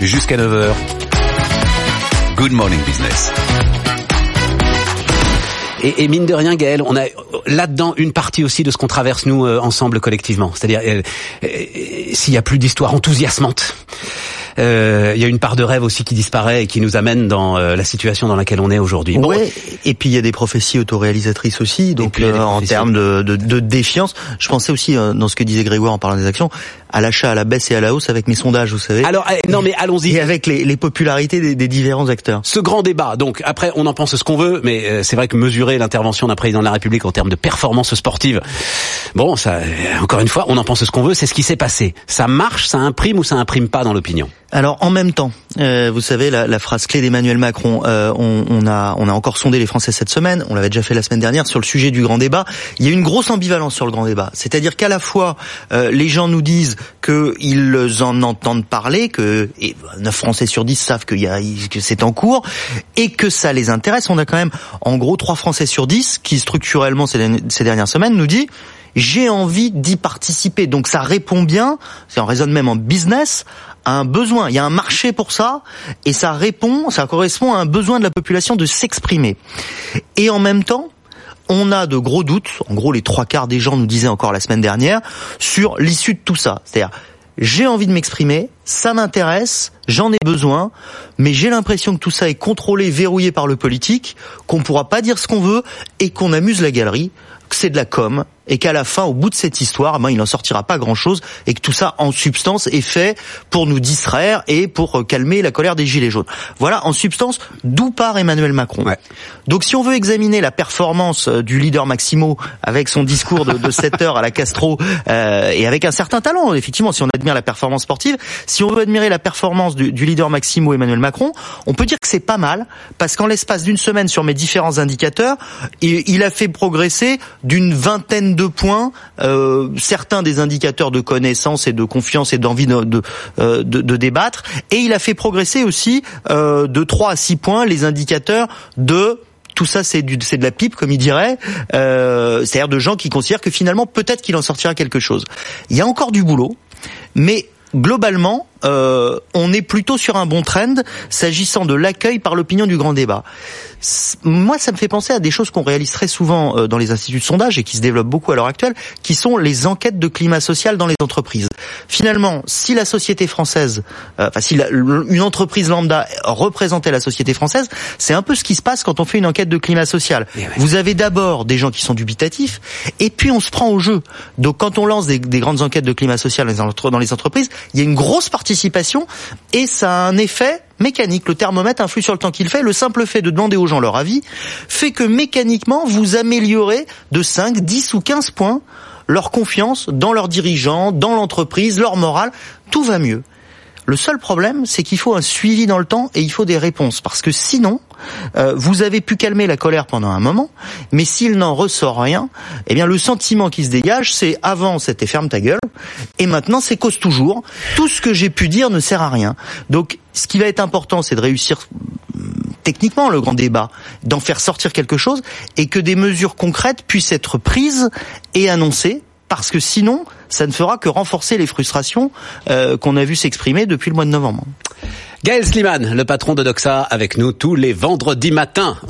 jusqu'à 9h. Good morning business. Et mine de rien, Gaël, on a là-dedans une partie aussi de ce qu'on traverse nous ensemble collectivement. C'est-à-dire s'il y a plus d'histoires enthousiasmantes, il y a une part de rêve aussi qui disparaît et qui nous amène dans la situation dans laquelle on est aujourd'hui. Bon. Ouais. Et puis il y a des prophéties autoréalisatrices aussi. Donc en termes de défiance, je pensais aussi dans ce que disait Grégoire en parlant des actions, à l'achat, à la baisse et à la hausse avec mes sondages, vous savez. Alors non mais allons-y. Et avec les popularités des différents acteurs. Ce grand débat. Donc après, on en pense ce qu'on veut, mais c'est vrai que mesurer l'intervention d'un président de la République en termes de performance sportive, bon, ça, encore une fois, on en pense ce qu'on veut. C'est ce qui s'est passé. Ça marche, ça imprime ou ça imprime pas dans l'opinion? Alors en même temps, vous savez la phrase clé d'Emmanuel Macron, on a encore sondé les Français cette semaine, on l'avait déjà fait la semaine dernière sur le sujet du grand débat. Il y a une grosse ambivalence sur le grand débat, c'est-à-dire qu'à la fois les gens nous disent qu'ils en entendent parler, que 9 Français sur 10 savent que c'est en cours et que ça les intéresse. On a quand même en gros 3 Français sur 10 qui structurellement ces dernières semaines nous dit j'ai envie d'y participer. Donc ça répond bien, on raisonne même en business, à un besoin. Il y a un marché pour ça et ça correspond à un besoin de la population de s'exprimer. Et en même temps, on a de gros doutes, en gros les 3/4 des gens nous disaient encore la semaine dernière, sur l'issue de tout ça. C'est-à-dire, j'ai envie de m'exprimer, ça m'intéresse, j'en ai besoin, mais j'ai l'impression que tout ça est contrôlé, verrouillé par le politique, qu'on pourra pas dire ce qu'on veut et qu'on amuse la galerie, que c'est de la com, et qu'à la fin, au bout de cette histoire, il n'en sortira pas grand-chose, et que tout ça, en substance, est fait pour nous distraire et pour calmer la colère des gilets jaunes. Voilà, en substance, d'où part Emmanuel Macron. Ouais. Donc, si on veut examiner la performance du leader Maximo, avec son discours de 7 heures à la Castro, et avec un certain talent, effectivement, si on admire la performance sportive, si on veut admirer la performance du leader Maximo Emmanuel Macron, on peut dire que c'est pas mal, parce qu'en l'espace d'une semaine, sur mes différents indicateurs, il a fait progresser d'une vingtaine de points certains des indicateurs de connaissance et de confiance et d'envie de débattre, et il a fait progresser aussi de 3 à 6 points les indicateurs de tout ça, c'est de la pipe, comme il dirait, c'est-à-dire de gens qui considèrent que finalement peut-être qu'il en sortira quelque chose. Il y a encore du boulot, mais globalement, on est plutôt sur un bon trend s'agissant de l'accueil par l'opinion du grand débat. Moi, ça me fait penser à des choses qu'on réalise très souvent dans les instituts de sondage et qui se développent beaucoup à l'heure actuelle, qui sont les enquêtes de climat social dans les entreprises. Finalement, si la société française, une entreprise lambda représentait la société française, c'est un peu ce qui se passe quand on fait une enquête de climat social. Ouais. Vous avez d'abord des gens qui sont dubitatifs, et puis on se prend au jeu. Donc quand on lance des grandes enquêtes de climat social dans les entreprises, il y a une grosse participation, et ça a un effet mécanique. Le thermomètre influe sur le temps qu'il fait. Le simple fait de demander aux gens leur avis fait que mécaniquement, vous améliorez de 5, 10 ou 15 points leur confiance dans leurs dirigeants, dans l'entreprise, leur morale. Tout va mieux. Le seul problème, c'est qu'il faut un suivi dans le temps et il faut des réponses. Parce que sinon, vous avez pu calmer la colère pendant un moment, mais s'il n'en ressort rien, eh bien le sentiment qui se dégage, c'est avant c'était ferme ta gueule, et maintenant c'est cause toujours. Tout ce que j'ai pu dire ne sert à rien. Donc ce qui va être important, c'est de réussir techniquement le grand débat, d'en faire sortir quelque chose, et que des mesures concrètes puissent être prises et annoncées, parce que sinon, ça ne fera que renforcer les frustrations qu'on a vu s'exprimer depuis le mois de novembre. Gaël Slimane, le patron de Doxa, avec nous tous les vendredis matins.